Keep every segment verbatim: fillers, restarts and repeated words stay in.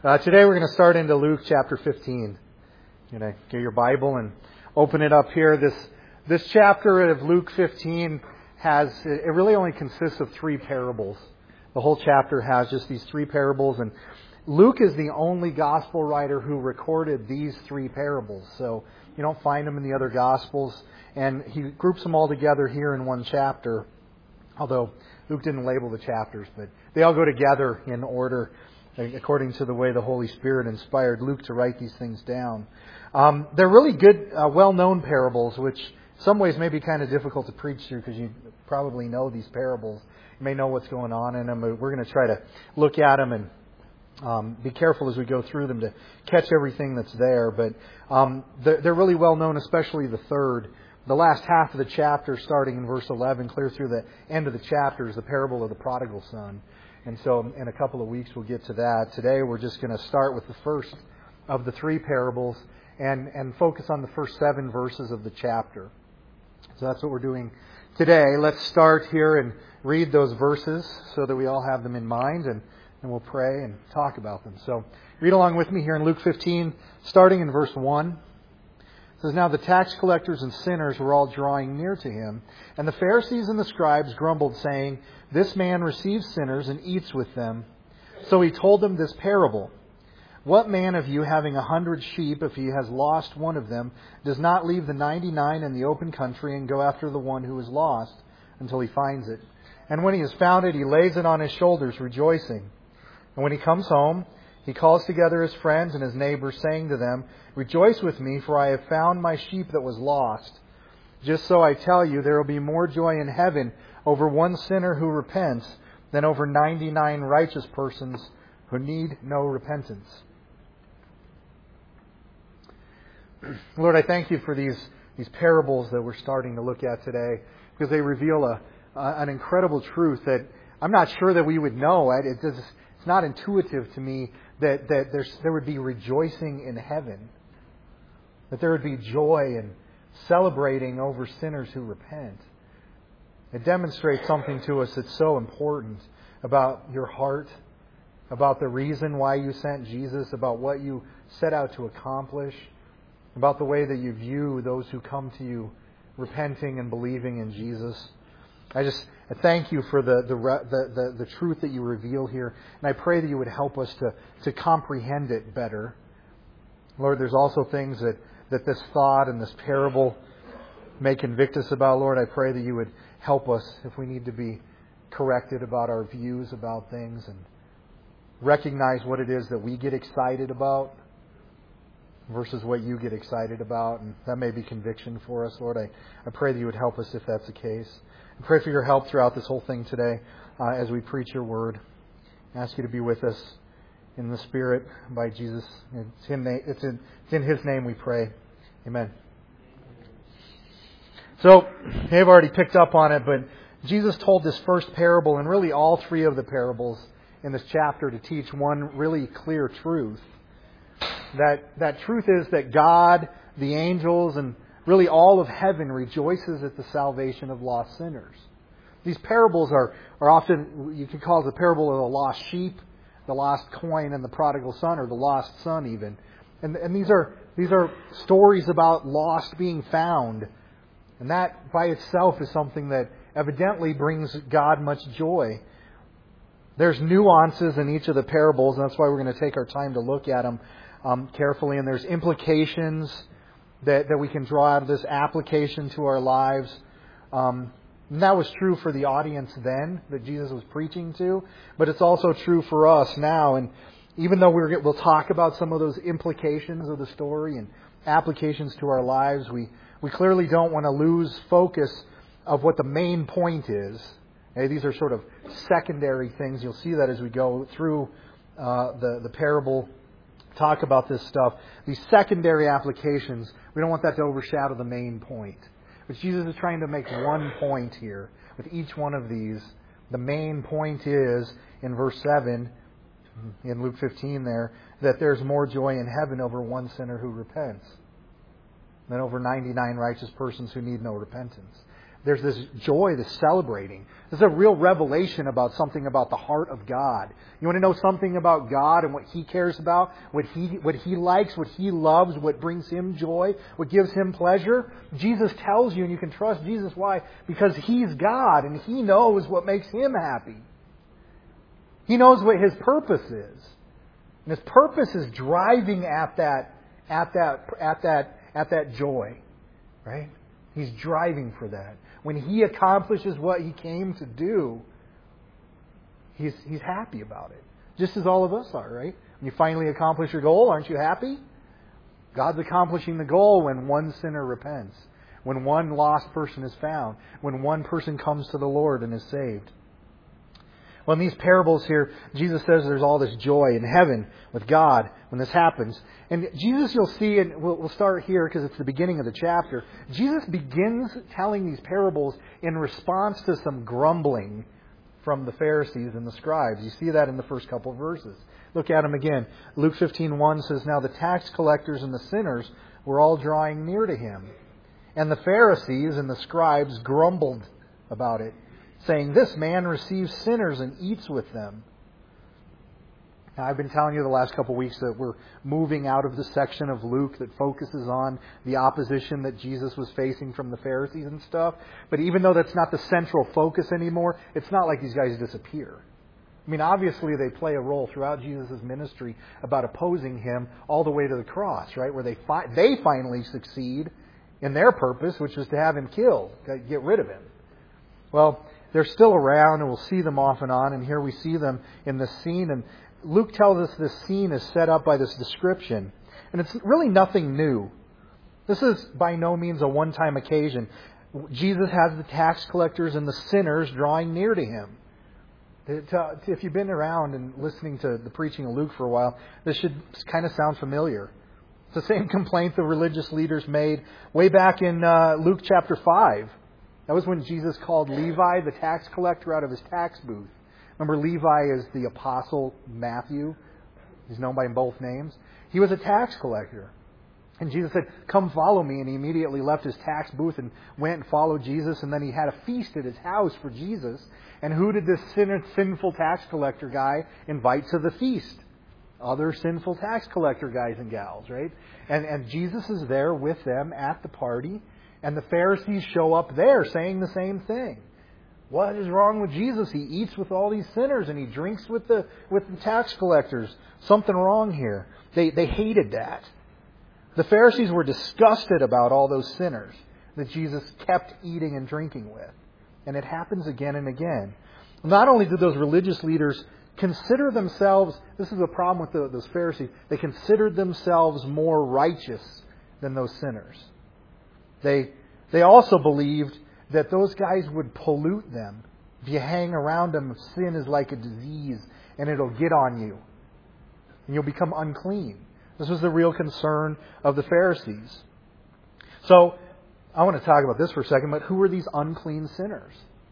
Uh, today we're going to start into Luke chapter fifteen. You're going to get your Bible and open it up here. This this chapter of Luke fifteen has, it really only consists of three parables. The whole chapter has just these three parables, and Luke is the only gospel writer who recorded these three parables. So you don't find them in the other gospels, and he groups them all together here in one chapter. Although Luke didn't label the chapters, but they all go together in order according to the way the Holy Spirit inspired Luke to write these things down. Um, they're really good, uh, well-known parables, which in some ways may be kind of difficult to preach through because you probably know these parables. You may know what's going on in them. We're going to try to look at them and um, be careful as we go through them to catch everything that's there. But um, they're, they're really well-known, especially the third. The last half of the chapter, starting in verse eleven, clear through the end of the chapter, is the parable of the prodigal son. And so in a couple of weeks we'll get to that. Today we're just going to start with the first of the three parables and, and focus on the first seven verses of the chapter. So that's what we're doing today. Let's start here and read those verses so that we all have them in mind, and, and we'll pray and talk about them. So read along with me here in Luke fifteen, starting in verse one. It says, "Now the tax collectors and sinners were all drawing near to him, and the Pharisees and the scribes grumbled, saying, 'This man receives sinners and eats with them.' So he told them this parable. 'What man of you, having a hundred sheep, if he has lost one of them, does not leave the ninety-nine in the open country and go after the one who is lost until he finds it? And when he has found it, he lays it on his shoulders, rejoicing. And when he comes home, he calls together his friends and his neighbors, saying to them, "Rejoice with me, for I have found my sheep that was lost." Just so I tell you, there will be more joy in heaven over one sinner who repents than over ninety-nine righteous persons who need no repentance." Lord, I thank you for these, these parables that we're starting to look at today, because they reveal a, uh, an incredible truth that I'm not sure that we would know. It, it does, it's not intuitive to me that, that there's, there would be rejoicing in heaven, that there would be joy in celebrating over sinners who repent. It demonstrates something to us that's so important about your heart, about the reason why you sent Jesus, about what you set out to accomplish, about the way that you view those who come to you repenting and believing in Jesus. I just I thank you for the the, the the the truth that you reveal here, and I pray that you would help us to, to comprehend it better. Lord, there's also things that, that this thought and this parable may convict us about. Lord, I pray that you would help us if we need to be corrected about our views about things and recognize what it is that we get excited about versus what you get excited about. And that may be conviction for us, Lord. I, I pray that you would help us if that's the case. I pray for your help throughout this whole thing today uh, as we preach your word. I ask you to be with us in the Spirit by Jesus. It's in, it's in, it's in His name we pray. Amen. So, they've already picked up on it, but Jesus told this first parable, and really all three of the parables in this chapter, to teach one really clear truth. That, that truth is that God, the angels, and really all of heaven rejoices at the salvation of lost sinners. These parables are, are often, you could call it the parable of the lost sheep, the lost coin, and the prodigal son, or the lost son even. And, and these are these are stories about lost being found. And that by itself is something that evidently brings God much joy. There's nuances in each of the parables, and that's why we're going to take our time to look at them um, carefully. And there's implications that, that we can draw out of this, application to our lives. Um, and that was true for the audience then that Jesus was preaching to, but it's also true for us now. And even though we're, we'll talk about some of those implications of the story and applications to our lives, we We clearly don't want to lose focus of what the main point is. Okay, these are sort of secondary things. You'll see that as we go through uh, the, the parable, talk about this stuff. These secondary applications, we don't want that to overshadow the main point. But Jesus is trying to make one point here with each one of these. The main point is, in verse seven, in Luke fifteen there, that there's more joy in heaven over one sinner who repents than over ninety-nine righteous persons who need no repentance. there's this joy, this celebrating. This is a real revelation about something about the heart of God. You want to know something about God and what He cares about, what He what He likes, what He loves, what brings Him joy, what gives Him pleasure? Jesus tells you, and you can trust Jesus. Why? Because He's God, and He knows what makes Him happy. He knows what His purpose is. And His purpose is driving at that, at that, at that, at that joy. Right? He's driving for that. When He accomplishes what He came to do, He's He's happy about it. Just as all of us are, right? When you finally accomplish your goal, aren't you happy? God's accomplishing the goal when one sinner repents, when one lost person is found, when one person comes to the Lord and is saved. Well, in these parables here, Jesus says there's all this joy in heaven with God when this happens. And Jesus, you'll see, and we'll, we'll start here because it's the beginning of the chapter. Jesus begins telling these parables in response to some grumbling from the Pharisees and the scribes. You see that in the first couple of verses. Look at them again. Luke fifteen one says, "Now the tax collectors and the sinners were all drawing near to Him. And the Pharisees and the scribes grumbled about it, saying, 'This man receives sinners and eats with them.'" Now, I've been telling you the last couple of weeks that we're moving out of the section of Luke that focuses on the opposition that Jesus was facing from the Pharisees and stuff. But even though that's not the central focus anymore, it's not like these guys disappear. I mean, obviously they play a role throughout Jesus' ministry about opposing Him all the way to the cross, right? Where they fi- they finally succeed in their purpose, which is to have Him killed, get rid of Him. Well, they're still around, and we'll see them off and on. And here we see them in this scene. And Luke tells us this scene is set up by this description. And it's really nothing new. This is by no means a one-time occasion. Jesus has the tax collectors and the sinners drawing near to Him. If you've been around and listening to the preaching of Luke for a while, this should kind of sound familiar. It's the same complaint the religious leaders made way back in uh, Luke chapter five. That was when Jesus called Levi, the tax collector, out of his tax booth. Remember, Levi is the apostle Matthew. He's known by both names. He was a tax collector. And Jesus said, "Come follow me." And he immediately left his tax booth and went and followed Jesus. And then he had a feast at his house for Jesus. And who did this sin- sinful tax collector guy invite to the feast? Other sinful tax collector guys and gals, right? And, and Jesus is there with them at the party. And the Pharisees show up there saying the same thing. What is wrong with Jesus? He eats with all these sinners and he drinks with the with the tax collectors. Something wrong here. They they hated that. The Pharisees were disgusted about all those sinners that Jesus kept eating and drinking with. And it happens again and again. Not only did those religious leaders consider themselves, this is the problem with the, those Pharisees, they considered themselves more righteous than those sinners. They they also believed that those guys would pollute them. If you hang around them, sin is like a disease and it'll get on you. And you'll become unclean. This was the real concern of the Pharisees. So, I want to talk about this for a second, but who were these unclean sinners?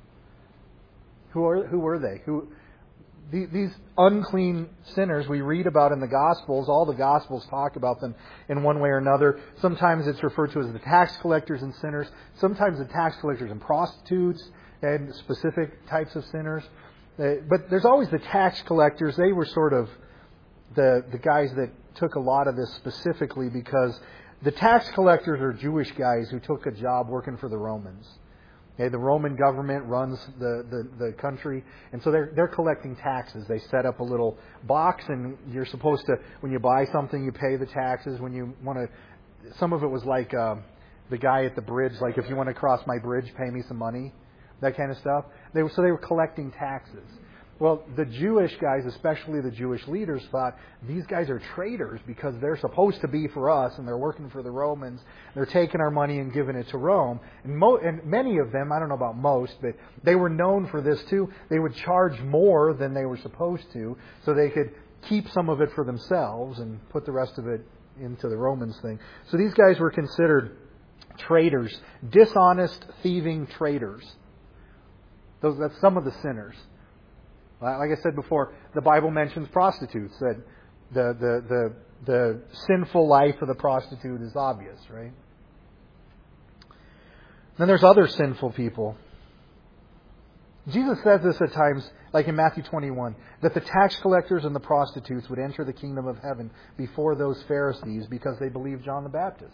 Who are who were they? Who These unclean sinners we read about in the Gospels, all the Gospels talk about them in one way or another. Sometimes it's referred to as the tax collectors and sinners. Sometimes the tax collectors and prostitutes and specific types of sinners. But there's always the tax collectors. They were sort of the, the guys that took a lot of this specifically because the tax collectors are Jewish guys who took a job working for the Romans. Okay, the Roman government runs the, the, the country, and so they're they're collecting taxes. They set up a little box, and you're supposed to, when you buy something, you pay the taxes. When you want to, some of it was like uh, the guy at the bridge, like if you want to cross my bridge, pay me some money, that kind of stuff. They were, so they were collecting taxes. Well, the Jewish guys, especially the Jewish leaders, thought these guys are traitors because they're supposed to be for us and they're working for the Romans. They're taking our money and giving it to Rome. And, mo- and many of them, I don't know about most, but they were known for this too. They would charge more than they were supposed to so they could keep some of it for themselves and put the rest of it into the Romans thing. So these guys were considered traitors, dishonest, thieving traitors. Those, that's some of the sinners. Like I said before, the Bible mentions prostitutes. That the, the, the, the sinful life of the prostitute is obvious, right? Then there's other sinful people. Jesus says this at times, like in Matthew twenty-one, that the tax collectors and the prostitutes would enter the kingdom of heaven before those Pharisees because they believed John the Baptist.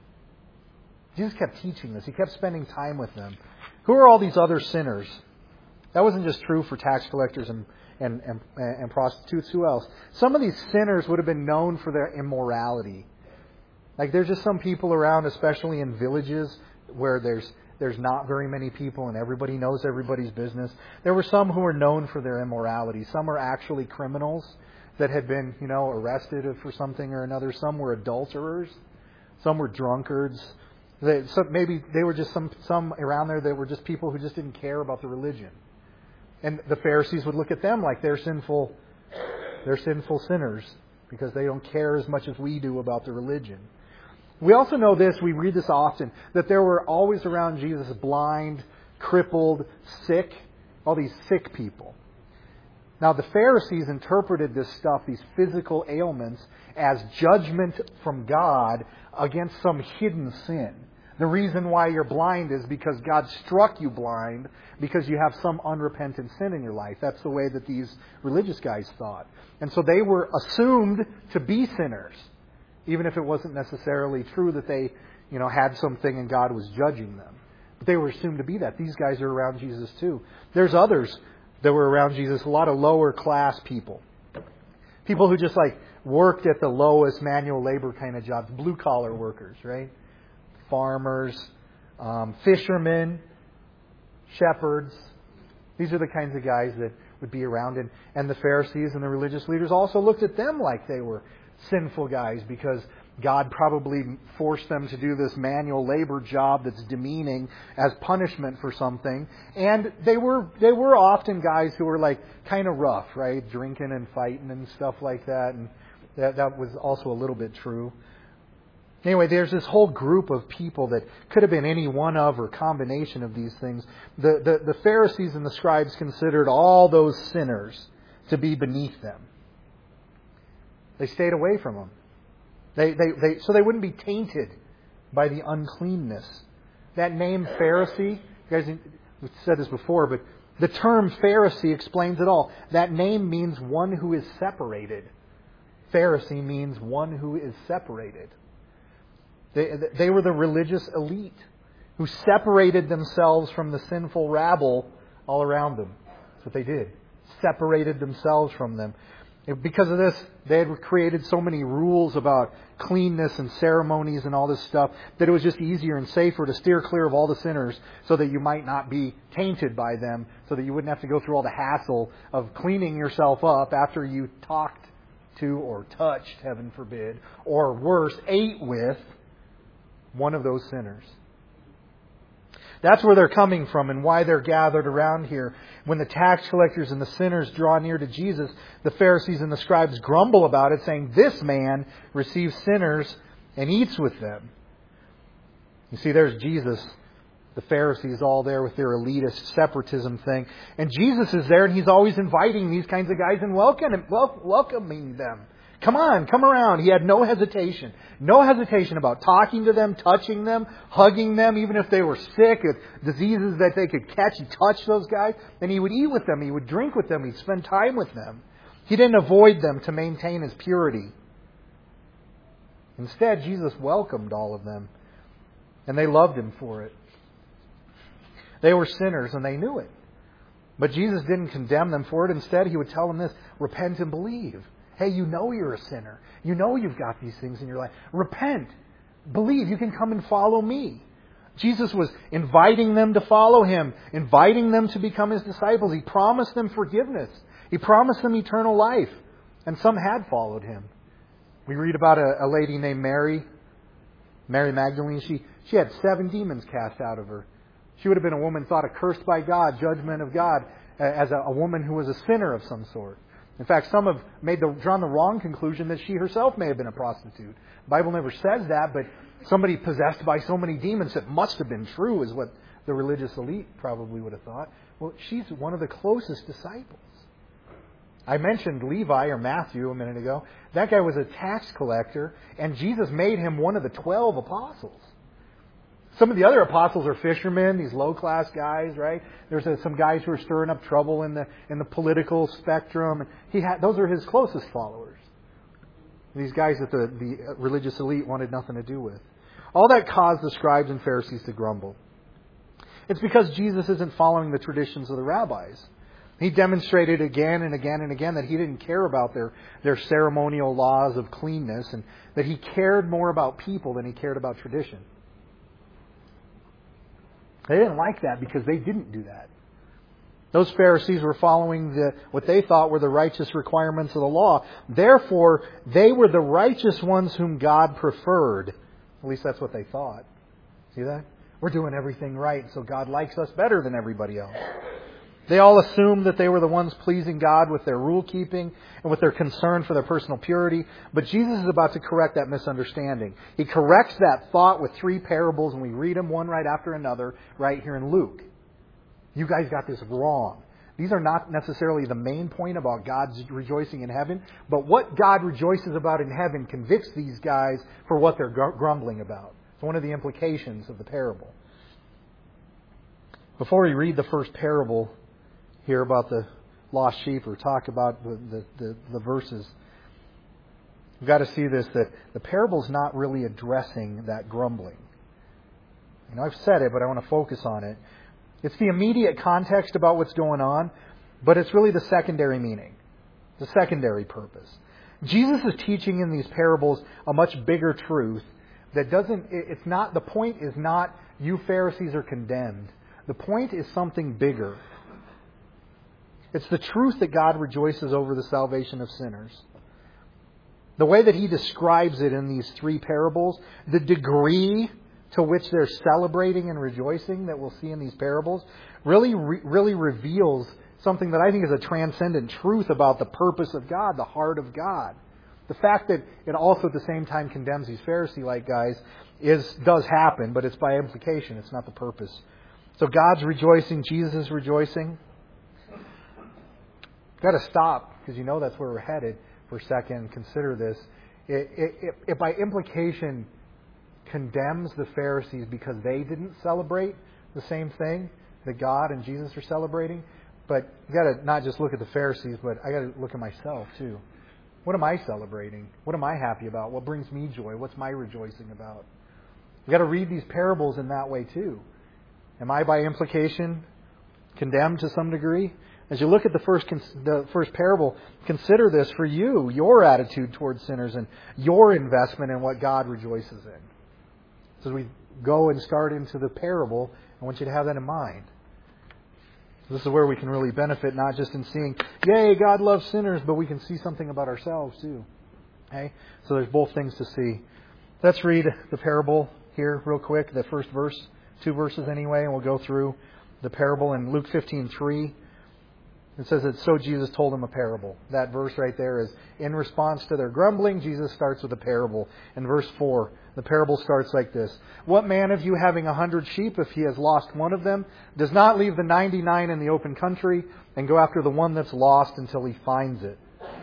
Jesus kept teaching this. He kept spending time with them. Who are all these other sinners? That wasn't just true for tax collectors and, and, and, and prostitutes. Who else? Some of these sinners would have been known for their immorality. Like there's just some people around, especially in villages, where there's There's not very many people and everybody knows everybody's business. There were some who were known for their immorality. Some are actually criminals that had been, you know, arrested for something or another. Some were adulterers. Some were drunkards. They, so maybe they were just some, some around there that were just people who just didn't care about the religion. And the Pharisees would look at them like they're sinful, they're sinful sinners because they don't care as much as we do about the religion. We also know this, we read this often, that there were always around Jesus blind, crippled, sick, all these sick people. Now the Pharisees interpreted this stuff, these physical ailments, as judgment from God against some hidden sin. The reason why you're blind is because God struck you blind because you have some unrepentant sin in your life. That's the way that these religious guys thought. And so they were assumed to be sinners, even if it wasn't necessarily true that they, you know, had something and God was judging them. But they were assumed to be that. These guys are around Jesus too. There's others that were around Jesus, a lot of lower class people. People who just like worked at the lowest manual labor kind of jobs, blue collar workers, right? Farmers, um, fishermen, shepherds. These are the kinds of guys that would be around. And, and the Pharisees and the religious leaders also looked at them like they were sinful guys because God probably forced them to do this manual labor job that's demeaning as punishment for something. And they were they were often guys who were like kind of rough, right? Drinking and fighting and stuff like that. And that, that was also a little bit true. Anyway, there's this whole group of people that could have been any one of or combination of these things. The, the, the Pharisees and the scribes considered all those sinners to be beneath them. They stayed away from them. They, they, they, so they wouldn't be tainted by the uncleanness. That name Pharisee, you guys we've said this before, but the term Pharisee explains it all. That name means one who is separated. Pharisee means one who is separated. They, they were the religious elite who separated themselves from the sinful rabble all around them. That's what they did. Separated themselves from them. Because of this, they had created so many rules about cleanness and ceremonies and all this stuff that it was just easier and safer to steer clear of all the sinners so that you might not be tainted by them, so that you wouldn't have to go through all the hassle of cleaning yourself up after you talked to or touched, heaven forbid, or worse, ate with one of those sinners. That's where they're coming from and why they're gathered around here. When the tax collectors and the sinners draw near to Jesus, the Pharisees and the scribes grumble about it, saying, "This man receives sinners and eats with them." You see, there's Jesus, the Pharisees all there with their elitist separatism thing. And Jesus is there and He's always inviting these kinds of guys and welcoming, welcoming them. Come on, come around. He had no hesitation. No hesitation about talking to them, touching them, hugging them, even if they were sick, with diseases that they could catch. He touched those guys. And He would eat with them. He would drink with them. He'd spend time with them. He didn't avoid them to maintain His purity. Instead, Jesus welcomed all of them. And they loved Him for it. They were sinners and they knew it. But Jesus didn't condemn them for it. Instead, He would tell them this: repent and believe. Hey, you know you're a sinner. You know you've got these things in your life. Repent. Believe. You can come and follow me. Jesus was inviting them to follow Him, inviting them to become His disciples. He promised them forgiveness. He promised them eternal life. And some had followed Him. We read about a, a lady named Mary, Mary Magdalene. She, she had seven demons cast out of her. She would have been a woman thought accursed by God, judgment of God, as a, a woman who was a sinner of some sort. In fact, some have made the, drawn the wrong conclusion that she herself may have been a prostitute. The Bible never says that, but somebody possessed by so many demons, it must have been true, is what the religious elite probably would have thought. Well, she's one of the closest disciples. I mentioned Levi or Matthew a minute ago. That guy was a tax collector, and Jesus made him one of the twelve apostles. Some of the other apostles are fishermen, these low-class guys, right? There's a, some guys who are stirring up trouble in the in the political spectrum. He had, those are his closest followers. These guys that the, the religious elite wanted nothing to do with. All that caused the scribes and Pharisees to grumble. It's because Jesus isn't following the traditions of the rabbis. He demonstrated again and again and again that He didn't care about their, their ceremonial laws of cleanness, and that He cared more about people than He cared about tradition. They didn't like that because they didn't do that. Those Pharisees were following the, what they thought were the righteous requirements of the law. Therefore, they were the righteous ones whom God preferred. At least that's what they thought. See that? We're doing everything right, so God likes us better than everybody else. They all assumed that they were the ones pleasing God with their rule keeping and with their concern for their personal purity. But Jesus is about to correct that misunderstanding. He corrects that thought with three parables, and we read them one right after another right here in Luke. You guys got this wrong. These are not necessarily the main point about God's rejoicing in heaven, but what God rejoices about in heaven convicts these guys for what they're grumbling about. It's one of the implications of the parable. Before we read the first parable here about the lost sheep, or talk about the, the, the, the verses, we've got to see this, that the parable's not really addressing that grumbling. You know, I've said it, but I want to focus on it. It's the immediate context about what's going on, but it's really the secondary meaning, the secondary purpose. Jesus is teaching in these parables a much bigger truth that doesn't, it's not, the point is not you Pharisees are condemned. The point is something bigger. It's the truth that God rejoices over the salvation of sinners. The way that He describes it in these three parables, the degree to which they're celebrating and rejoicing that we'll see in these parables, really, really reveals something that I think is a transcendent truth about the purpose of God, the heart of God. The fact that it also at the same time condemns these Pharisee-like guys is does happen, but it's by implication. It's not the purpose. So God's rejoicing, Jesus is rejoicing. Got to stop, because you know that's where we're headed for a second, and consider this. It, it, it, it by implication condemns the Pharisees because they didn't celebrate the same thing that God and Jesus are celebrating. But you got to not just look at the Pharisees, but I got to look at myself too. What am I celebrating? What am I happy about? What brings me joy? What's my rejoicing about? We've got to read these parables in that way too. Am I by implication condemned to some degree? As you look at the first the first parable, consider this for you, your attitude towards sinners and your investment in what God rejoices in. So as we go and start into the parable, I want you to have that in mind. This is where we can really benefit, not just in seeing, yay, God loves sinners, but we can see something about ourselves too. Okay? So there's both things to see. Let's read the parable here real quick, the first verse, two verses anyway, and we'll go through the parable in Luke fifteen three. It says that so Jesus told them a parable. That verse right there is in response to their grumbling, Jesus starts with a parable. In verse four, the parable starts like this. What man of you having a hundred sheep, if he has lost one of them, does not leave the ninety-nine in the open country and go after the one that's lost until he finds it?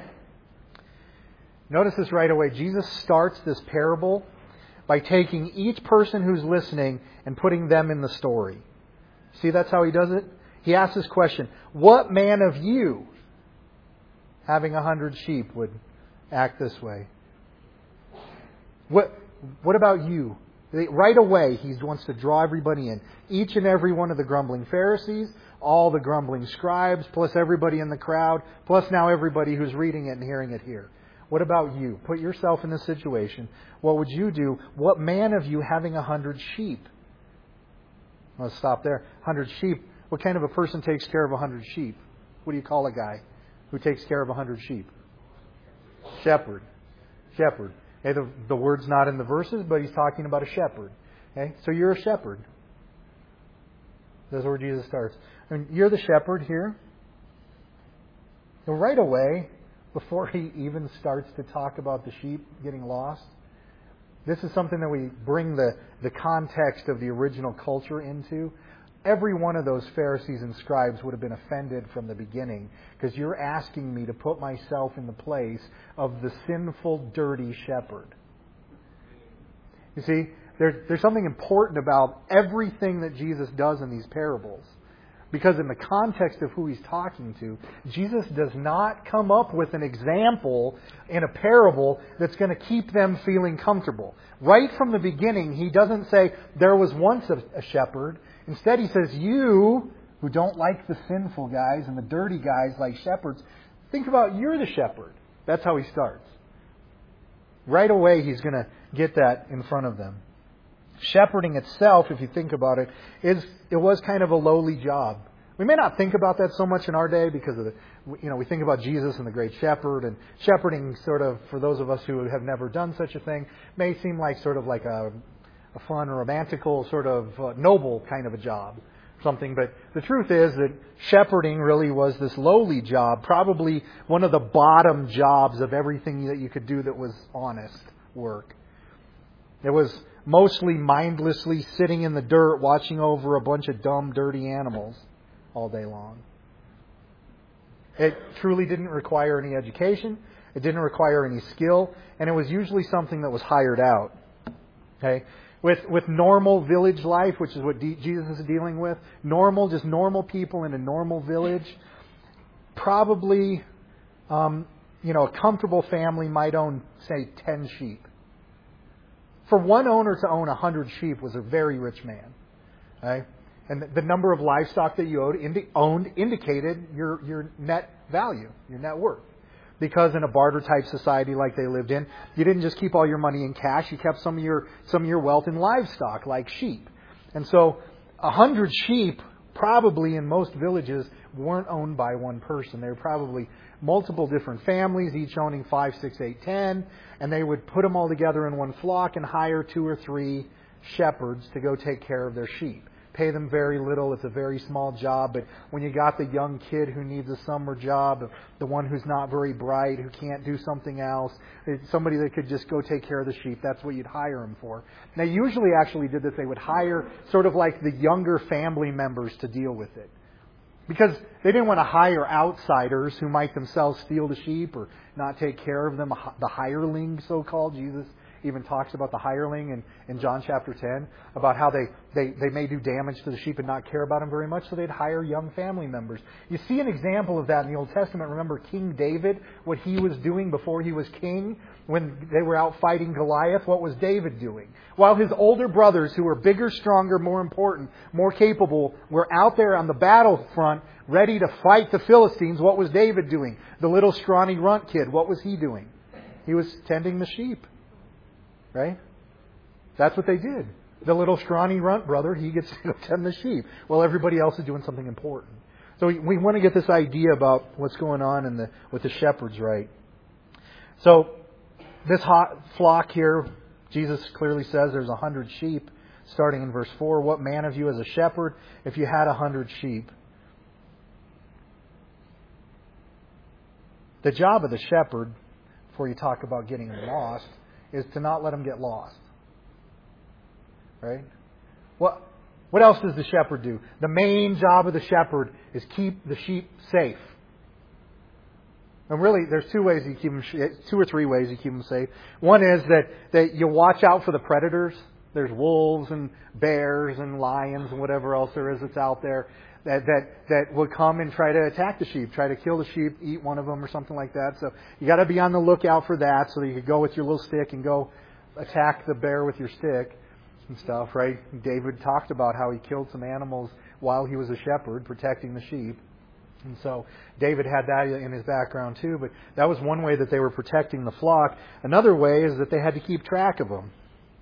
Notice this right away. Jesus starts this parable by taking each person who's listening and putting them in the story. See, that's how He does it? He asks this question, what man of you, having a hundred sheep, would act this way? What, what about you? Right away, He wants to draw everybody in. Each and every one of the grumbling Pharisees, all the grumbling scribes, plus everybody in the crowd, plus now everybody who's reading it and hearing it here. What about you? Put yourself in this situation. What would you do? What man of you having a hundred sheep? Let's stop there. Hundred sheep. What kind of a person takes care of a hundred sheep? What do you call a guy who takes care of a hundred sheep? Shepherd. Shepherd. Okay, the, the word's not in the verses, but he's talking about a shepherd. Okay, so you're a shepherd. That's where Jesus starts. And you're the shepherd here. And right away, before he even starts to talk about the sheep getting lost, this is something that we bring the, the context of the original culture into. Every one of those Pharisees and scribes would have been offended from the beginning, because you're asking me to put myself in the place of the sinful, dirty shepherd. You see, there's, there's something important about everything that Jesus does in these parables. Because in the context of who He's talking to, Jesus does not come up with an example in a parable that's going to keep them feeling comfortable. Right from the beginning, He doesn't say, there was once a, a shepherd. Instead, He says, you who don't like the sinful guys and the dirty guys like shepherds, think about you're the shepherd. That's how He starts. Right away, He's going to get that in front of them. Shepherding itself, if you think about it, is it was kind of a lowly job. We may not think about that so much in our day because of the, you know, we think about Jesus and the great shepherd, and shepherding sort of, for those of us who have never done such a thing, may seem like sort of like a, a fun, romantical, sort of uh, noble kind of a job. Something, but the truth is that shepherding really was this lowly job, probably one of the bottom jobs of everything that you could do that was honest work. It was mostly mindlessly sitting in the dirt watching over a bunch of dumb, dirty animals all day long. It truly didn't require any education. It didn't require any skill. And it was usually something that was hired out. Okay? With with normal village life, which is what D- Jesus is dealing with, normal, just normal people in a normal village, probably, um, you know, a comfortable family might own, say, ten sheep. For one owner to own a hundred sheep was a very rich man. Right? And the number of livestock that you owed, indi- owned indicated your, your net value, your net worth. Because in a barter type society like they lived in, you didn't just keep all your money in cash, you kept some of your some of your wealth in livestock, like sheep. And so a hundred sheep, probably in most villages, weren't owned by one person. They were probably multiple different families, each owning five, six, eight, ten, and they would put them all together in one flock and hire two or three shepherds to go take care of their sheep. Pay them very little. It's a very small job. But when you got the young kid who needs a summer job, the one who's not very bright, who can't do something else, somebody that could just go take care of the sheep, that's what you'd hire them for. They usually actually did this. They would hire sort of like the younger family members to deal with it. Because they didn't want to hire outsiders who might themselves steal the sheep or not take care of them, the hireling, so-called. Jesus even talks about the hireling in, in John chapter ten, about how they, they, they may do damage to the sheep and not care about them very much, so they'd hire young family members. You see an example of that in the Old Testament. Remember King David, what he was doing before he was king? When they were out fighting Goliath, what was David doing? While his older brothers, who were bigger, stronger, more important, more capable, were out there on the battlefront ready to fight the Philistines, what was David doing? The little scrawny runt kid, what was he doing? He was tending the sheep. Right? That's what they did. The little scrawny runt brother, he gets to go tend the sheep, while everybody else is doing something important. So we, we want to get this idea about what's going on in the with the shepherds, right? So this hot flock here, Jesus clearly says there's a hundred sheep, starting in verse four. What man of you is a shepherd if you had a hundred sheep? The job of the shepherd, before you talk about getting lost, is to not let them get lost. Right? What, what else does the shepherd do? The main job of the shepherd is keep the sheep safe. And really, there's two ways you keep them, two or three ways you keep them safe. One is that, that you watch out for the predators. There's wolves and bears and lions and whatever else there is that's out there that, that, that will come and try to attack the sheep, try to kill the sheep, eat one of them or something like that. So you got to be on the lookout for that, so that you could go with your little stick and go attack the bear with your stick and stuff, right? David talked about how he killed some animals while he was a shepherd protecting the sheep. And so David had that in his background too, but that was one way that they were protecting the flock. Another way is that they had to keep track of them.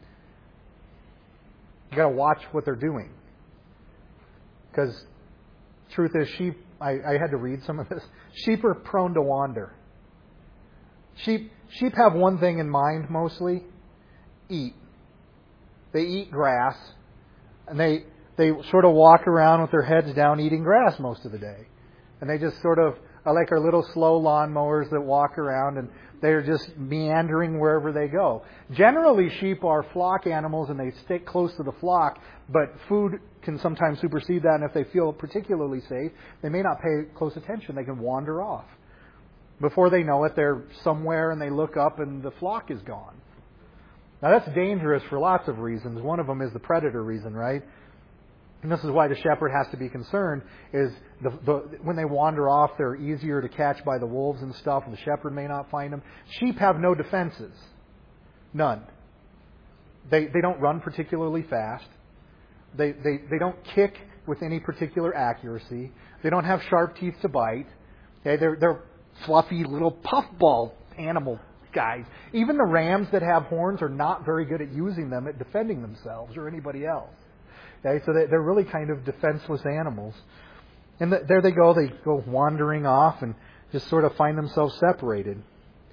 You got to watch what they're doing. Because truth is, sheep, I, I had to read some of this. Sheep are prone to wander. Sheep sheep have one thing in mind mostly: eat. They eat grass, and they they sort of walk around with their heads down eating grass most of the day. And they just sort of are like our little slow lawnmowers that walk around, and they're just meandering wherever they go. Generally, sheep are flock animals and they stick close to the flock, but food can sometimes supersede that, and if they feel particularly safe, they may not pay close attention. They can wander off. Before they know it, they're somewhere and they look up and the flock is gone. Now that's dangerous for lots of reasons. One of them is the predator reason, right? And this is why the shepherd has to be concerned, is the, the, when they wander off, they're easier to catch by the wolves and stuff, and the shepherd may not find them. Sheep have no defenses. None. They they don't run particularly fast. They, they, they don't kick with any particular accuracy. They don't have sharp teeth to bite. Okay, they're, they're fluffy little puffball animal guys. Even the rams that have horns are not very good at using them at defending themselves or anybody else. Okay, so they're really kind of defenseless animals. And there they go. They go wandering off and just sort of find themselves separated.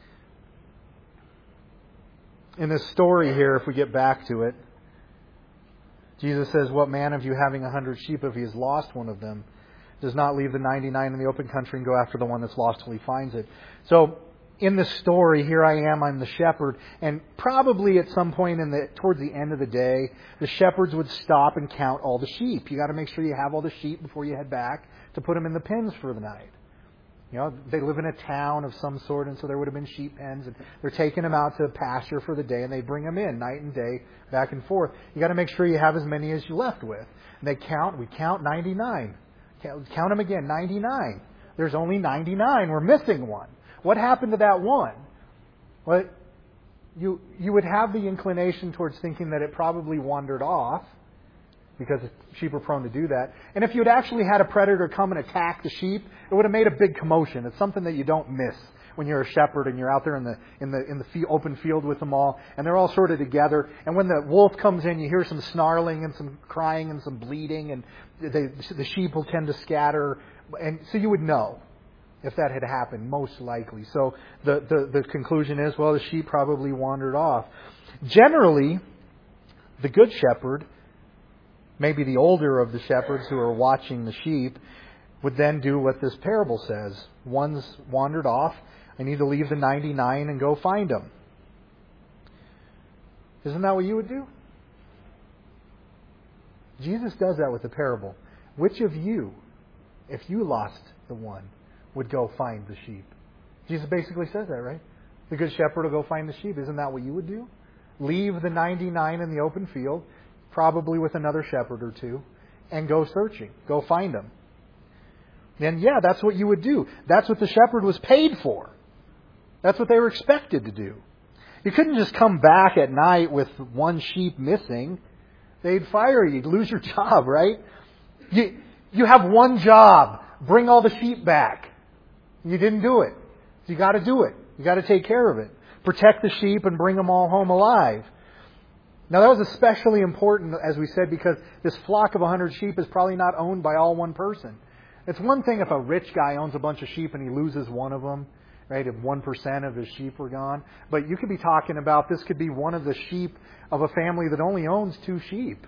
In this story here, if we get back to it, Jesus says, "What man of you having a hundred sheep, if he has lost one of them, does not leave the ninety-nine in the open country and go after the one that's lost till he finds it?" So, in this story, here I am, I'm the shepherd, and probably at some point in the towards the end of the day, the shepherds would stop and count all the sheep. You got to make sure you have all the sheep before you head back to put them in the pens for the night. You know, they live in a town of some sort, and so there would have been sheep pens, and they're taking them out to pasture for the day, and they bring them in night and day, back and forth. You got to make sure you have as many as you left with. And they count. We count ninety-nine. Count them again, ninety-nine. There's only ninety-nine. We're missing one. What happened to that one? Well, you you would have the inclination towards thinking that it probably wandered off, because sheep are prone to do that. And if you'd actually had a predator come and attack the sheep, it would have made a big commotion. It's something that you don't miss when you're a shepherd and you're out there in the in the in the open field with them all, and they're all sort of together. And when the wolf comes in, you hear some snarling and some crying and some bleeding, and they, the sheep will tend to scatter. And so you would know if that had happened, most likely. So the, the, the conclusion is, well, the sheep probably wandered off. Generally, the good shepherd, maybe the older of the shepherds who are watching the sheep, would then do what this parable says. One's wandered off. I need to leave the ninety-nine and go find them. Isn't that what you would do? Jesus does that with the parable. Which of you, if you lost the one, would go find the sheep? Jesus basically says that, right? The good shepherd will go find the sheep. Isn't that what you would do? Leave the ninety-nine in the open field, probably with another shepherd or two, and go searching. Go find them. And yeah, that's what you would do. That's what the shepherd was paid for. That's what they were expected to do. You couldn't just come back at night with one sheep missing. They'd fire you. You'd lose your job, right? You, you have one job. Bring all the sheep back. You didn't do it. So you got to do it. You got to take care of it. Protect the sheep and bring them all home alive. Now that was especially important, as we said, because this flock of a hundred sheep is probably not owned by all one person. It's one thing if a rich guy owns a bunch of sheep and he loses one of them, right? If one percent of his sheep were gone. But you could be talking about, this could be one of the sheep of a family that only owns two sheep.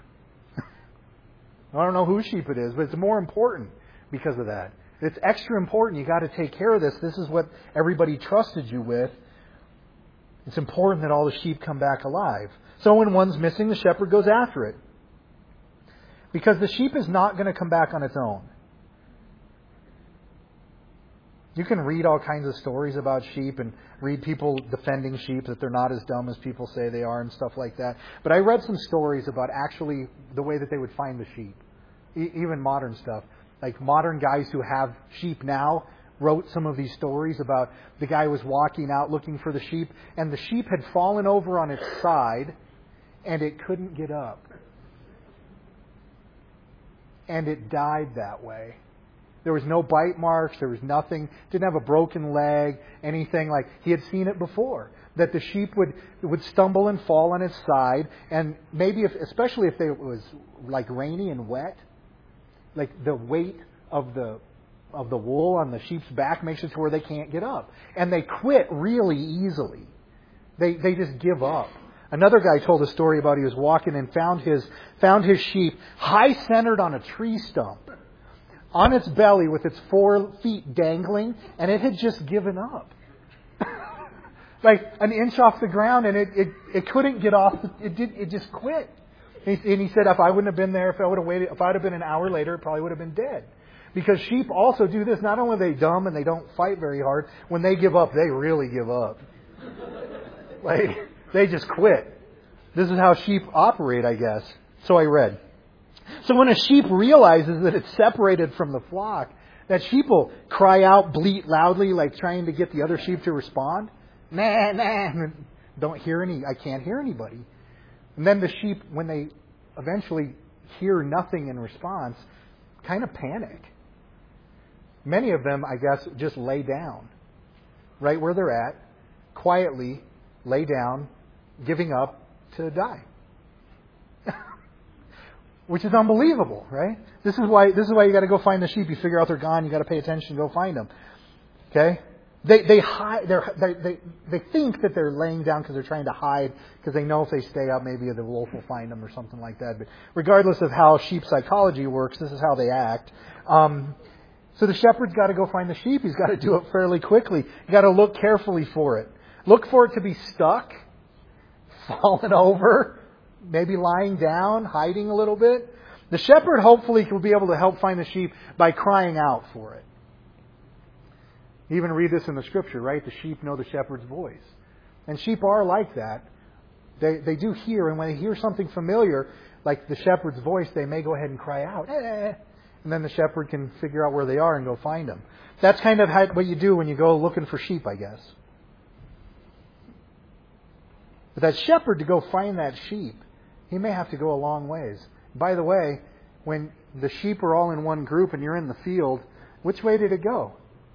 I don't know whose sheep it is, but it's more important because of that. It's extra important. You got to take care of this. This is what everybody trusted you with. It's important that all the sheep come back alive. So when one's missing, the shepherd goes after it. Because the sheep is not going to come back on its own. You can read all kinds of stories about sheep and read people defending sheep, that they're not as dumb as people say they are and stuff like that. But I read some stories about actually the way that they would find the sheep. E- even modern stuff. Like modern guys who have sheep now wrote some of these stories about the guy was walking out looking for the sheep, and the sheep had fallen over on its side and it couldn't get up. And it died that way. There was no bite marks. There was nothing. Didn't have a broken leg, anything. Like he had seen it before. That the sheep would would stumble and fall on its side, and maybe, if, especially if it was like rainy and wet, like the weight of the of the wool on the sheep's back makes it to where they can't get up, and they quit really easily. They they just give up. Another guy told a story about he was walking and found his found his sheep high centered on a tree stump, on its belly with its four feet dangling, and it had just given up. Like an inch off the ground, and it, it, it couldn't get off. It did. It just quit. And he, and he said, if I wouldn't have been there, if I would have waited, if I'd have been an hour later, it probably would have been dead. Because sheep also do this. Not only are they dumb and they don't fight very hard, when they give up, they really give up. Like they just quit. This is how sheep operate, I guess. So I read. So when a sheep realizes that it's separated from the flock, that sheep will cry out, bleat loudly, like trying to get the other sheep to respond. Nah, nah, don't hear any, I can't hear anybody. And then the sheep, when they eventually hear nothing in response, kind of panic. Many of them, I guess, just lay down. Right where they're at, quietly lay down, giving up to die. Which is unbelievable, right? This is why this is why you got to go find the sheep. You figure out they're gone. You got to pay attention. Go find them. Okay? They they hide. They're, they they they think that they're laying down because they're trying to hide because they know if they stay up, maybe the wolf will find them or something like that. But regardless of how sheep psychology works, this is how they act. Um, so the shepherd's got to go find the sheep. He's got to do it fairly quickly. You got to look carefully for it. Look for it to be stuck, fallen over. Maybe lying down, hiding a little bit. The shepherd hopefully will be able to help find the sheep by crying out for it. You even read this in the scripture, right? The sheep know the shepherd's voice. And sheep are like that. They they do hear, and when they hear something familiar, like the shepherd's voice, they may go ahead and cry out. Eh, and then the shepherd can figure out where they are and go find them. That's kind of how, what you do when you go looking for sheep, I guess. But that shepherd, to go find that sheep, he may have to go a long ways. By the way, when the sheep are all in one group and you're in the field, which way did it go?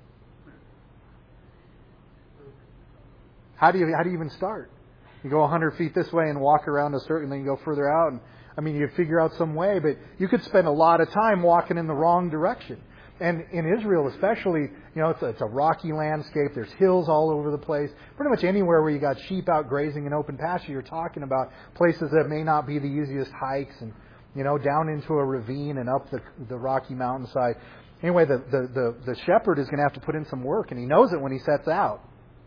How do you how do you even start? You go one hundred feet this way and walk around a certain, then you go further out. And I mean, you figure out some way, but you could spend a lot of time walking in the wrong direction. And in Israel especially, you know, it's a, it's a rocky landscape. There's hills all over the place. Pretty much anywhere where you got sheep out grazing in open pasture, you're talking about places that may not be the easiest hikes, and, you know, down into a ravine and up the, the rocky mountainside. Anyway, the, the, the, the shepherd is going to have to put in some work, and he knows it when he sets out.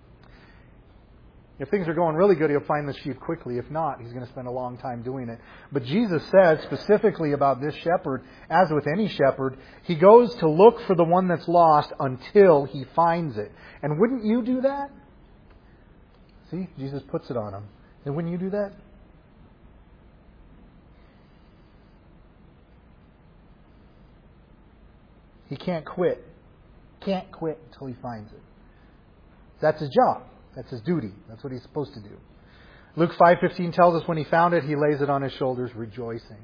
If things are going really good, he'll find the sheep quickly. If not, he's going to spend a long time doing it. But Jesus says specifically about this shepherd, as with any shepherd, he goes to look for the one that's lost until he finds it. And wouldn't you do that? See, Jesus puts it on him. And wouldn't you do that? He can't quit. Can't quit until he finds it. That's his job. That's his duty. That's what he's supposed to do. Luke five fifteen tells us when he found it, he lays it on his shoulders, rejoicing.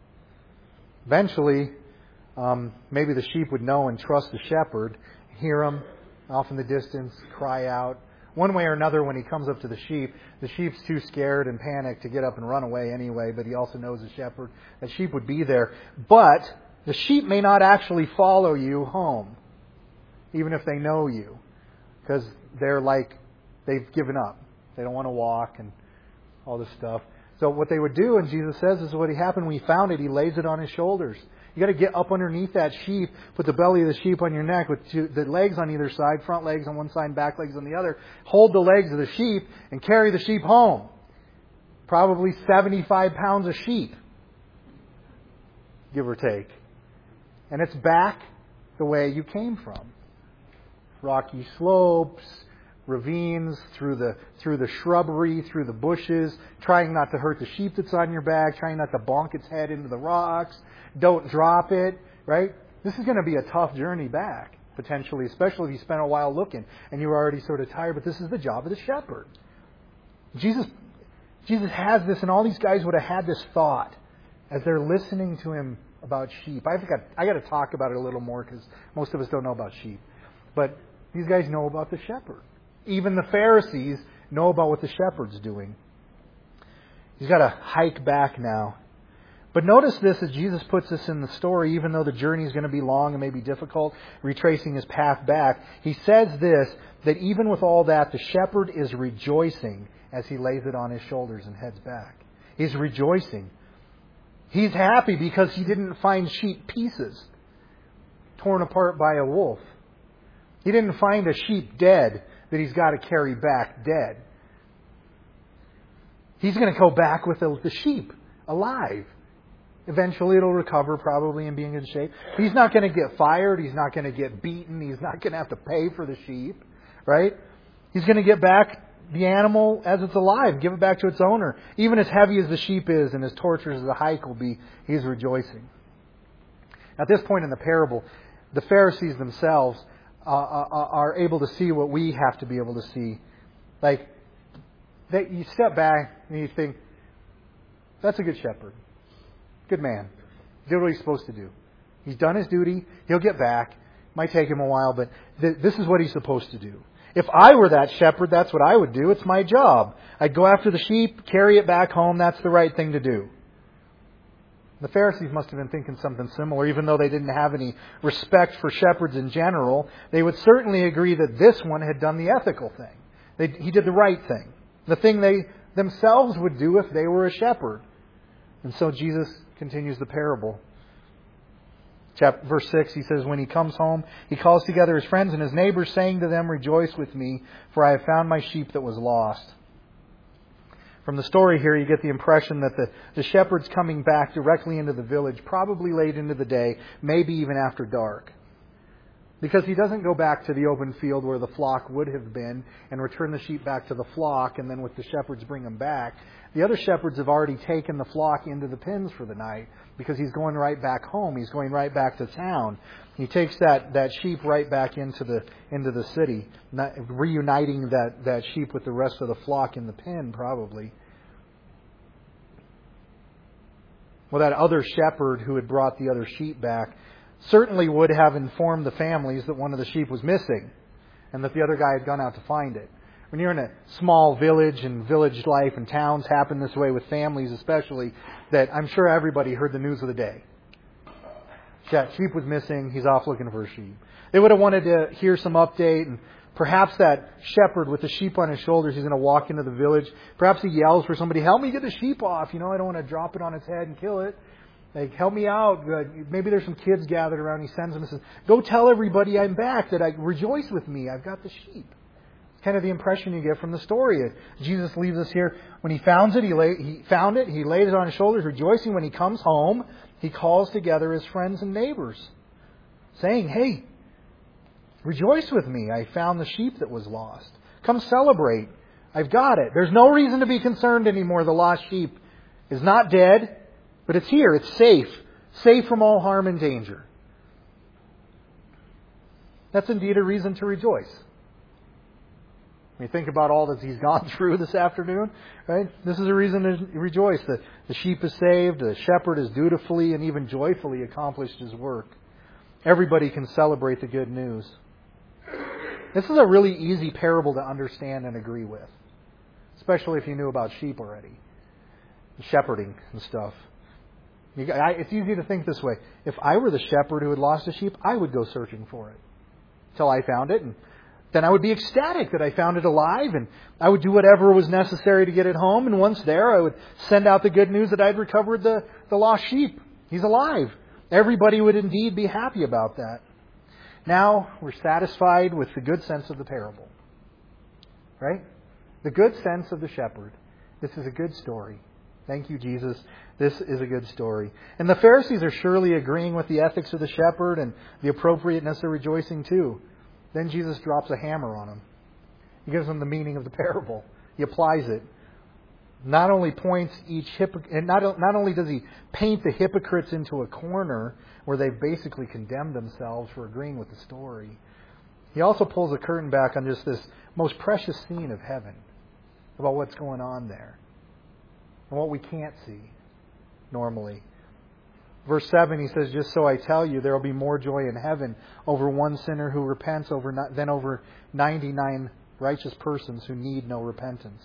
Eventually, um, maybe the sheep would know and trust the shepherd, hear him off in the distance, cry out. One way or another, when he comes up to the sheep, the sheep's too scared and panicked to get up and run away anyway, but he also knows the shepherd. That sheep would be there. But the sheep may not actually follow you home, even if they know you, because they're like, they've given up. They don't want to walk and all this stuff. So what they would do, and Jesus says, this is what he happened when he found it. He lays it on his shoulders. You got to get up underneath that sheep, put the belly of the sheep on your neck with two, the legs on either side, front legs on one side and back legs on the other. Hold the legs of the sheep and carry the sheep home. Probably seventy-five pounds of sheep, give or take. And it's back the way you came from. Rocky slopes, ravines, through the through the shrubbery, through the bushes, trying not to hurt the sheep that's on your back, trying not to bonk its head into the rocks. Don't drop it, right? This is going to be a tough journey back, potentially, especially if you spent a while looking and you were already sort of tired, but this is the job of the shepherd. Jesus, Jesus has this, and all these guys would have had this thought as they're listening to him about sheep. I think I, I got to talk about it a little more because most of us don't know about sheep. But these guys know about the shepherd. Even the Pharisees know about what the shepherd's doing. He's got to hike back now. But notice this as Jesus puts this in the story, even though the journey is going to be long and maybe difficult, retracing his path back. He says this, that even with all that, the shepherd is rejoicing as he lays it on his shoulders and heads back. He's rejoicing. He's happy because he didn't find sheep pieces torn apart by a wolf. He didn't find a sheep dead that he's got to carry back dead. He's going to go back with the, the sheep alive. Eventually it'll recover probably and be in good shape. He's not going to get fired. He's not going to get beaten. He's not going to have to pay for the sheep. Right? He's going to get back the animal as it's alive, give it back to its owner. Even as heavy as the sheep is and as torturous as the hike will be, he's rejoicing. At this point in the parable, the Pharisees themselves uh, are able to see what we have to be able to see. Like, they, you step back and you think, that's a good shepherd. Good man. Did what he's supposed to do. He's done his duty. He'll get back. Might take him a while, but th- this is what he's supposed to do. If I were that shepherd, that's what I would do. It's my job. I'd go after the sheep, carry it back home. That's the right thing to do. The Pharisees must have been thinking something similar, even though they didn't have any respect for shepherds in general. They would certainly agree that this one had done the ethical thing. They, he did the right thing. The thing they themselves would do if they were a shepherd. And so Jesus continues the parable. Chapter, verse six, he says, when he comes home, he calls together his friends and his neighbors, saying to them, rejoice with me, for I have found my sheep that was lost. From the story here, you get the impression that the, the shepherd's coming back directly into the village, probably late into the day, maybe even after dark. Because he doesn't go back to the open field where the flock would have been and return the sheep back to the flock and then with the shepherds bring them back. The other shepherds have already taken the flock into the pens for the night because he's going right back home. He's going right back to town. He takes that, that sheep right back into the into the city, not, reuniting that, that sheep with the rest of the flock in the pen probably. Well, that other shepherd who had brought the other sheep back certainly would have informed the families that one of the sheep was missing and that the other guy had gone out to find it. When you're in a small village and village life and towns happen this way with families especially, that I'm sure everybody heard the news of the day. That sheep was missing, he's off looking for a sheep. They would have wanted to hear some update, and perhaps that shepherd with the sheep on his shoulders, he's going to walk into the village. Perhaps he yells for somebody, help me get the sheep off. You know, I don't want to drop it on its head and kill it. Like, help me out. Maybe there's some kids gathered around. He sends them and says, go tell everybody I'm back, that I rejoice with me. I've got the sheep. It's kind of the impression you get from the story. Jesus leaves us here. When he found it, he, lay, he found it. He laid it on his shoulders, rejoicing. When he comes home, he calls together his friends and neighbors, saying, hey, rejoice with me. I found the sheep that was lost. Come celebrate. I've got it. There's no reason to be concerned anymore. The lost sheep is not dead. But it's here. It's safe. Safe from all harm and danger. That's indeed a reason to rejoice. When you think about all that he's gone through this afternoon, right? This is a reason to rejoice. The, the sheep is saved. The shepherd has dutifully and even joyfully accomplished his work. Everybody can celebrate the good news. This is a really easy parable to understand and agree with. Especially if you knew about sheep already. Shepherding and stuff. It's easy to think this way. If I were the shepherd who had lost a sheep, I would go searching for it till I found it. And then I would be ecstatic that I found it alive. And I would do whatever was necessary to get it home. And once there, I would send out the good news that I'd recovered the, the lost sheep. He's alive. Everybody would indeed be happy about that. Now we're satisfied with the good sense of the parable. Right? The good sense of the shepherd. This is a good story. Thank you, Jesus. This is a good story. And the Pharisees are surely agreeing with the ethics of the shepherd and the appropriateness of rejoicing too. Then Jesus drops a hammer on them. He gives them the meaning of the parable. He applies it. Not only points each hypocrite, and not, not only does he paint the hypocrites into a corner where they've basically condemned themselves for agreeing with the story, he also pulls the curtain back on just this most precious scene of heaven about what's going on there. And what we can't see normally. Verse seven, he says, just so I tell you, there will be more joy in heaven over one sinner who repents over than over ninety-nine righteous persons who need no repentance.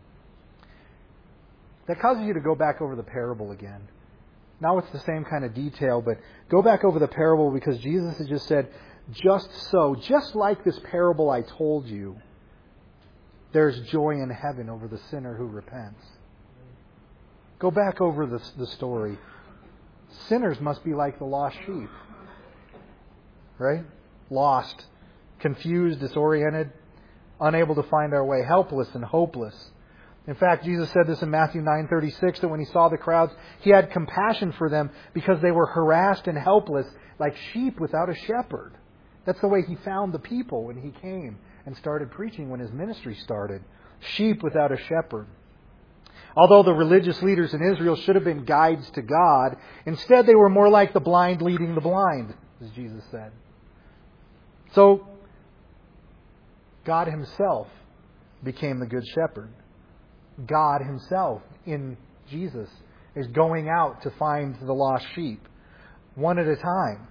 That causes you to go back over the parable again. Now it's the same kind of detail, but go back over the parable because Jesus has just said, just so, just like this parable I told you, there's joy in heaven over the sinner who repents. Go back over the, the story. Sinners must be like the lost sheep. Right? Lost, confused, disoriented, unable to find our way, helpless and hopeless. In fact, Jesus said this in Matthew nine thirty-six, that when he saw the crowds, he had compassion for them because they were harassed and helpless like sheep without a shepherd. That's the way he found the people when he came and started preaching, when his ministry started. sheep without a shepherd. Although the religious leaders in Israel should have been guides to God, instead they were more like the blind leading the blind, as Jesus said. So, God Himself became the Good Shepherd. God Himself, in Jesus, is going out to find the lost sheep, one at a time.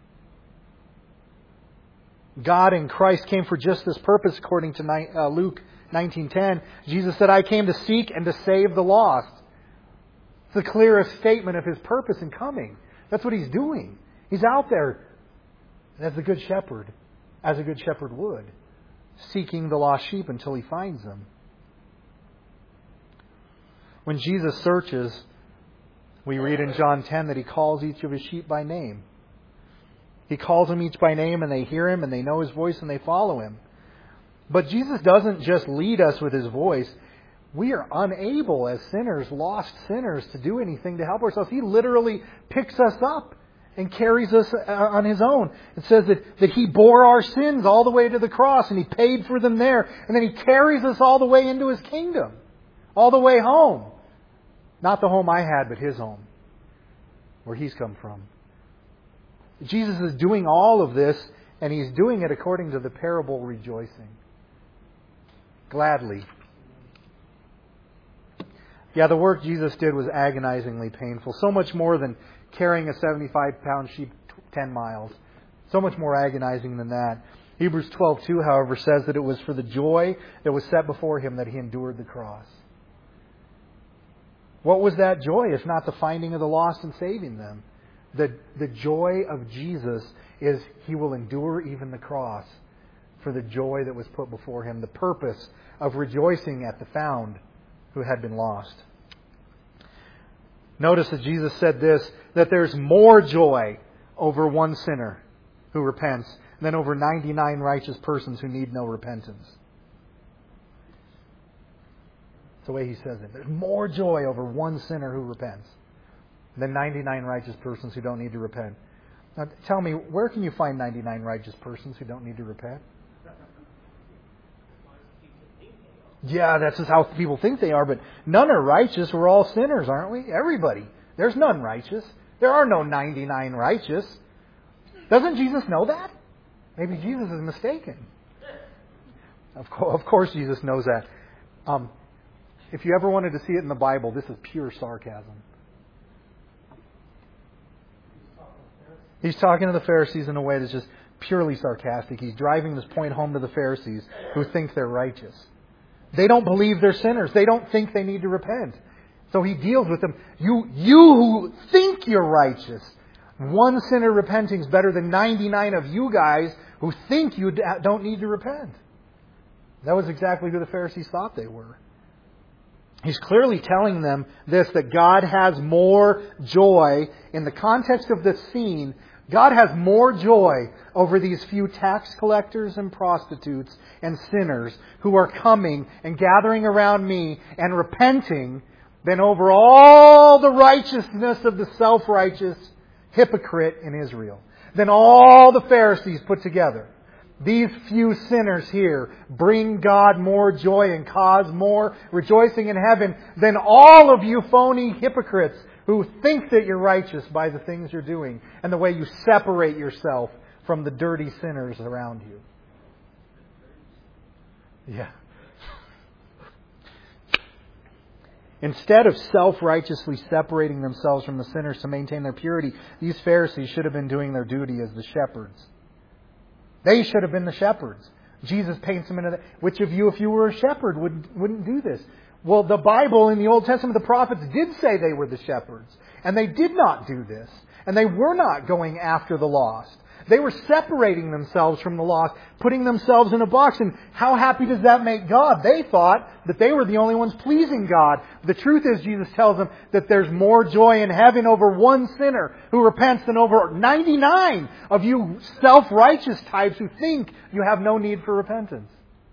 God in Christ came for just this purpose, according to Luke nineteen ten. Jesus said, "I came to seek and to save the lost." It's the clearest statement of His purpose in coming. That's what He's doing. He's out there as the Good Shepherd, as a Good Shepherd would, seeking the lost sheep until He finds them. When Jesus searches, we read in John ten that He calls each of His sheep by name. He calls them each by name, and they hear Him, and they know His voice, and they follow Him. But Jesus doesn't just lead us with His voice. We are unable as sinners, lost sinners, to do anything to help ourselves. He literally picks us up and carries us on His own. It says that, that He bore our sins all the way to the cross, and He paid for them there. And then He carries us all the way into His kingdom, all the way home. Not the home I had, but His home, where He's come from. Jesus is doing all of this, and He's doing it according to the parable rejoicing. Gladly. Yeah, the work Jesus did was agonizingly painful. So much more than carrying a seventy-five pound sheep ten miles. So much more agonizing than that. Hebrews twelve two, however, says that it was for the joy that was set before Him that He endured the cross. What was that joy if not the finding of the lost and saving them? The, the joy of Jesus is He will endure even the cross for the joy that was put before Him. The purpose of rejoicing at the found who had been lost. Notice that Jesus said this, that there's more joy over one sinner who repents than over ninety-nine righteous persons who need no repentance. That's the way He says it. There's more joy over one sinner who repents than ninety-nine righteous persons who don't need to repent. Now tell me, where can you find ninety-nine righteous persons who don't need to repent? Yeah, that's just how people think they are, but none are righteous. We're all sinners, aren't we? Everybody. There's none righteous. There are no ninety-nine righteous. Doesn't Jesus know that? Maybe Jesus is mistaken. Of, co- of course Jesus knows that. Um, if you ever wanted to see it in the Bible, this is pure sarcasm. He's talking to the Pharisees in a way that's just purely sarcastic. He's driving this point home to the Pharisees who think they're righteous. They don't believe they're sinners. They don't think they need to repent. So He deals with them. You, you who think you're righteous, one sinner repenting is better than ninety-nine of you guys who think you don't need to repent. That was exactly who the Pharisees thought they were. He's clearly telling them this, that God has more joy. In the context of this scene, God has more joy over these few tax collectors and prostitutes and sinners who are coming and gathering around me and repenting than over all the righteousness of the self-righteous hypocrite in Israel. Than all the Pharisees put together. These few sinners here bring God more joy and cause more rejoicing in heaven than all of you phony hypocrites who think that you're righteous by the things you're doing and the way you separate yourself from the dirty sinners around you. Yeah. Instead of self-righteously separating themselves from the sinners to maintain their purity, these Pharisees should have been doing their duty as the shepherds. They should have been the shepherds. Jesus paints them into that. Which of you, if you were a shepherd, would, wouldn't do this? Well, the Bible in the Old Testament, the prophets did say they were the shepherds. And they did not do this. And they were not going after the lost. They were separating themselves from the lost, putting themselves in a box. And how happy does that make God? They thought that they were the only ones pleasing God. The truth is, Jesus tells them that there's more joy in heaven over one sinner who repents than over ninety-nine of you self-righteous types who think you have no need for repentance.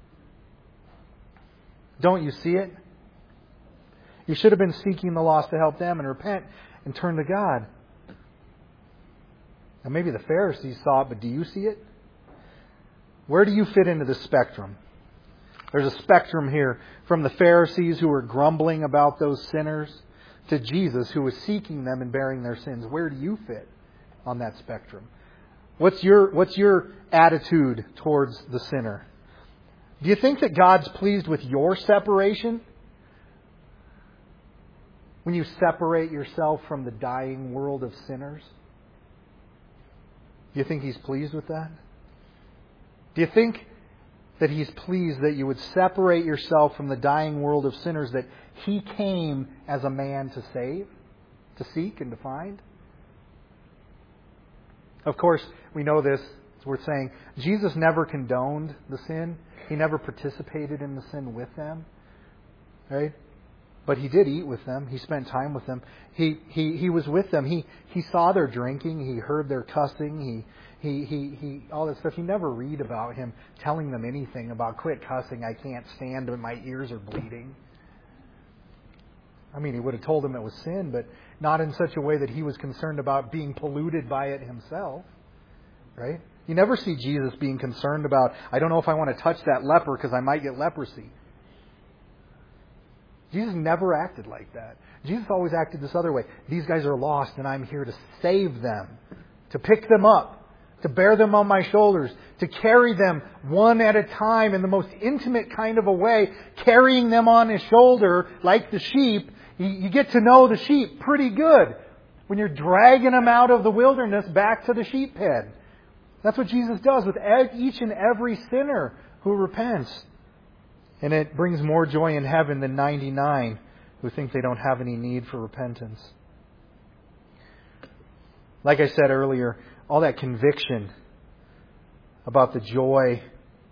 Don't you see it? You should have been seeking the lost to help them and repent and turn to God. Now maybe the Pharisees saw it, but do you see it? Where do you fit into the spectrum? There's a spectrum here from the Pharisees who were grumbling about those sinners to Jesus who was seeking them and bearing their sins. Where do you fit on that spectrum? What's your, what's your attitude towards the sinner? Do you think that God's pleased with your separation? When you separate yourself from the dying world of sinners? Do you think He's pleased with that? Do you think that He's pleased that you would separate yourself from the dying world of sinners that He came as a man to save, to seek and to find? Of course, we know this. It's worth saying. Jesus never condoned the sin. He never participated in the sin with them. Right? But He did eat with them. He spent time with them. He he he was with them. He he saw their drinking. He heard their cussing. He he he he all that stuff. You never read about Him telling them anything about quit cussing. I can't stand it. My ears are bleeding. I mean, He would have told them it was sin, but not in such a way that He was concerned about being polluted by it Himself. Right? You never see Jesus being concerned about, I don't know if I want to touch that leper because I might get leprosy. Jesus never acted like that. Jesus always acted this other way. These guys are lost and I'm here to save them, to pick them up, to bear them on my shoulders, to carry them one at a time in the most intimate kind of a way, carrying them on His shoulder like the sheep. You, you get to know the sheep pretty good when you're dragging them out of the wilderness back to the sheep pen. That's what Jesus does with each and every sinner who repents. And it brings more joy in heaven than ninety-nine who think they don't have any need for repentance. Like I said earlier, all that conviction about the joy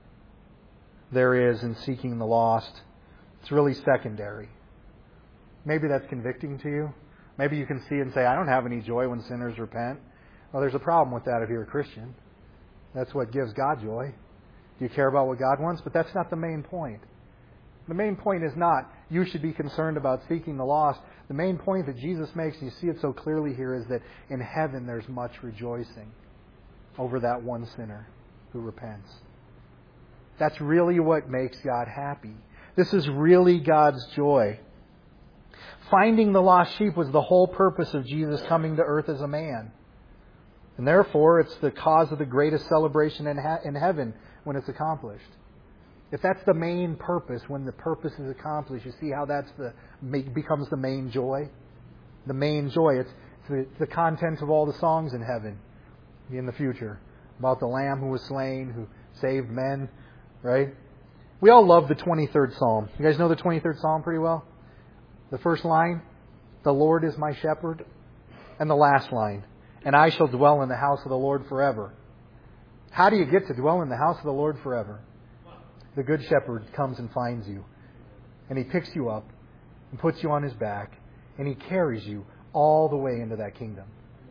there is in seeking the lost, it's really secondary. Maybe that's convicting to you. Maybe you can see and say, I don't have any joy when sinners repent. Well, there's a problem with that if you're a Christian. That's what gives God joy. Do you care about what God wants? But that's not the main point. The main point is not you should be concerned about seeking the lost. The main point that Jesus makes, and you see it so clearly here, is that in heaven there's much rejoicing over that one sinner who repents. That's really what makes God happy. This is really God's joy. Finding the lost sheep was the whole purpose of Jesus coming to earth as a man. And therefore, it's the cause of the greatest celebration in, ha- in heaven when it's accomplished. If that's the main purpose, when the purpose is accomplished, you see how that's the becomes the main joy? The main joy. It's, it's the, the content of all the songs in heaven in the future. About the Lamb who was slain, who saved men. Right? We all love the twenty-third Psalm. You guys know the twenty-third Psalm pretty well? The first line, the Lord is my shepherd. And the last line, and I shall dwell in the house of the Lord forever. How do you get to dwell in the house of the Lord forever? The Good Shepherd comes and finds you. And He picks you up and puts you on His back. And He carries you all the way into that kingdom.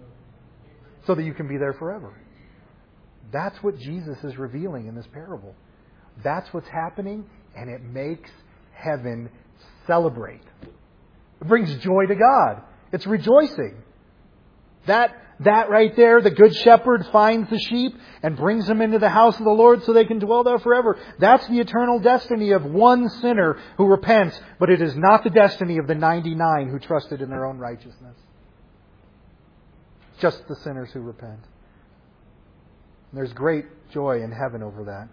So that you can be there forever. That's what Jesus is revealing in this parable. That's what's happening. And it makes heaven celebrate. It brings joy to God. It's rejoicing. That That right there, the Good Shepherd finds the sheep and brings them into the house of the Lord so they can dwell there forever. That's the eternal destiny of one sinner who repents, but it is not the destiny of the ninety-nine who trusted in their own righteousness. Just the sinners who repent. And there's great joy in heaven over that.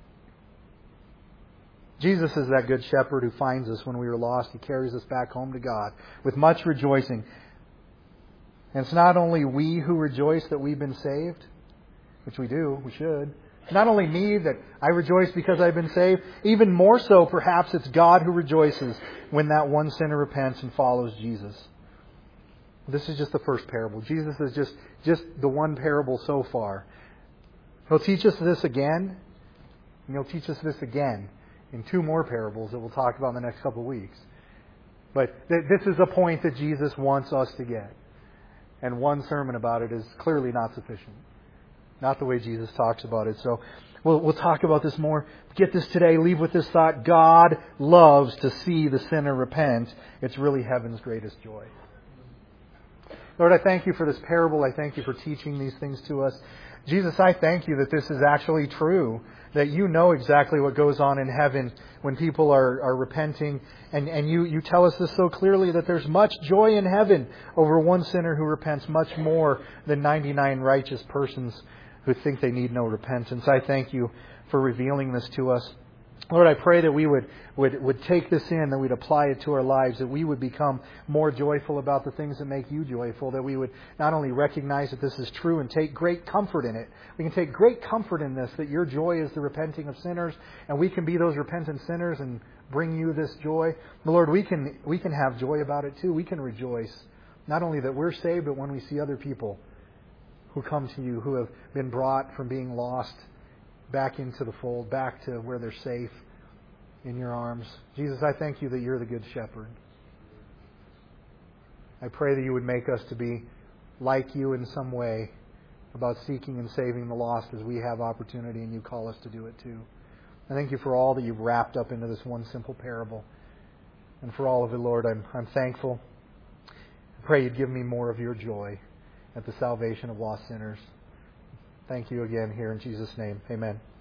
Jesus is that Good Shepherd who finds us when we are lost. He carries us back home to God with much rejoicing. And it's not only we who rejoice that we've been saved, which we do, we should. It's not only me that I rejoice because I've been saved. Even more so, perhaps, it's God who rejoices when that one sinner repents and follows Jesus. This is just the first parable. Jesus is just, just the one parable so far. He'll teach us this again, and He'll teach us this again in two more parables that we'll talk about in the next couple of weeks. But th- this is a point that Jesus wants us to get. And one sermon about it is clearly not sufficient. Not the way Jesus talks about it. So we'll, we'll talk about this more. Get this today. Leave with this thought. God loves to see the sinner repent. It's really heaven's greatest joy. Lord, I thank You for this parable. I thank You for teaching these things to us. Jesus, I thank you that this is actually true, that you know exactly what goes on in heaven when people are, are repenting. And, and you, you tell us this so clearly, that there's much joy in heaven over one sinner who repents, much more than ninety-nine righteous persons who think they need no repentance. I thank you for revealing this to us. Lord, I pray that we would, would, would take this in, that we'd apply it to our lives, that we would become more joyful about the things that make you joyful, that we would not only recognize that this is true and take great comfort in it. We can take great comfort in this, that your joy is the repenting of sinners, and we can be those repentant sinners and bring you this joy. But Lord, we can, we can have joy about it too. We can rejoice, not only that we're saved, but when we see other people who come to you, who have been brought from being lost back into the fold, back to where they're safe in your arms. Jesus, I thank you that you're the good shepherd. I pray that you would make us to be like you in some way about seeking and saving the lost as we have opportunity and you call us to do it too. I thank you for all that you've wrapped up into this one simple parable. And for all of it, Lord, I'm, I'm thankful. I pray you'd give me more of your joy at the salvation of lost sinners. Thank you again here in Jesus' name. Amen.